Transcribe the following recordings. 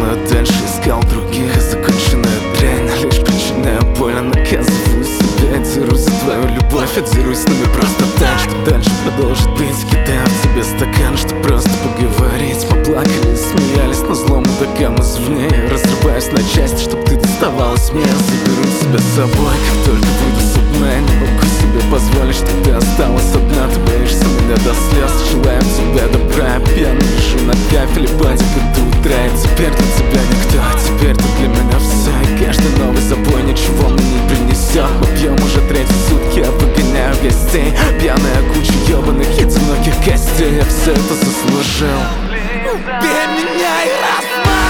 а дальше искал других. Законченная дрянь, лишь причиняя боль, наказываю себя. Дерусь за твою любовь, я дерусь с нами просто так, что дальше продолжит быть. Кидаю в тебе стакан, что просто поговорить. Поплакали, смеялись, но злому мудакам извне. Я разрываюсь на части, чтоб ты доставалась мне. Заберу себя с собой, как только выйду с дна. Не могу себе позволить, что ты осталась одна. Ты боишься меня до слез, желаю тебе добра. Я пьяно лежу на кафеле, батика до утра. И теперь для тебя никто, теперь ты для меня все. И каждый новый забой ничего мне не принесет. Мы пьем уже третьи сутки, я выгоняю гостей. Пьяная куча ебаных одиноких костей. Я все это заслужил. Убей меня и расплавь.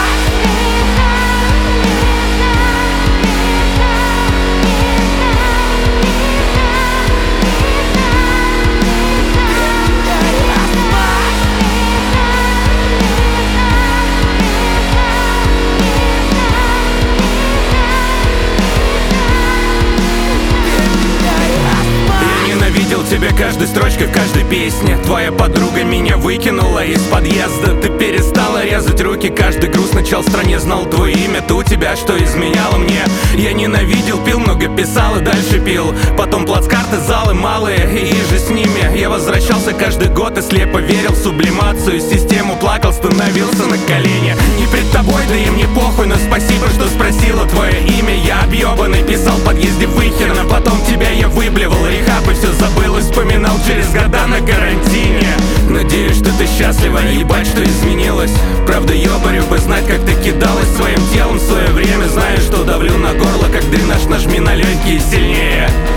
Тебе каждой строчкой в каждой песне. Твоя подруга меня выкинула из подъезда. Ты перестала резать руки, каждый груз начал в стране. Знал твое имя, ты у тебя что изменяла мне. Я ненавидел, пил много, писал и дальше пил. Потом плацкарты, залы малые и же с ними. Я возвращался каждый год и слепо верил в сублимацию. Систему плакал, становился на колени. Не пред тобой, да и мне похуй, но спасибо, что спросила твое имя. Я объебанный, писал в подъезде выхерно. Потом тебя я выблевал, рехап и все забыл. Вспоминал через года на карантине. Надеюсь, что ты счастлива, ебать, что изменилась. Правда, ёбарю бы знать, как ты кидалась своим телом в свое время. Знаю, что давлю на горло, как дренаж, нажми на легкие сильнее.